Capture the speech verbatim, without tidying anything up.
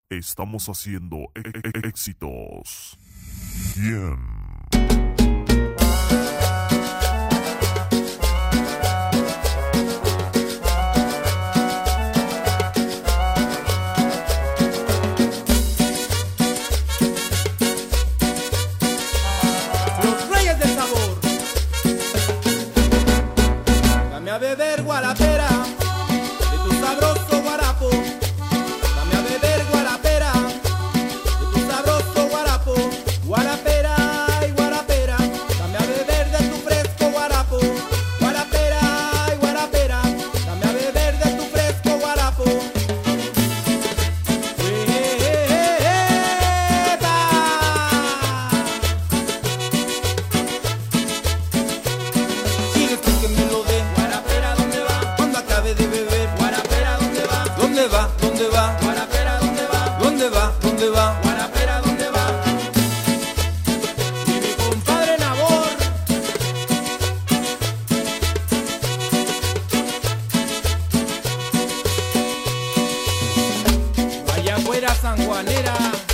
Estamos haciendo e- e- e- éxitos. Bien. Los reyes del sabor. Dame a beber guarapera de tu sabroso guarapo. Dame a beber guarapera de tu sabroso guarapo. Guarapera y guarapera. Dame a beber de tu fresco guarapo. Guarapera y guarapera. Dame a beber de tu fresco guarapo. ¡Epa! Quieres tú que me lo dé. Guarapera, ¿dónde va? Cuando acabe de beber. Guarapera, ¿dónde va? ¿Dónde va? ¿Dónde va? Guarapera, ¿dónde va? ¿Dónde va? ¿Dónde va? Guarapera, ¿dónde va? Y mi compadre Nabor. Vaya fuera sanjuanera.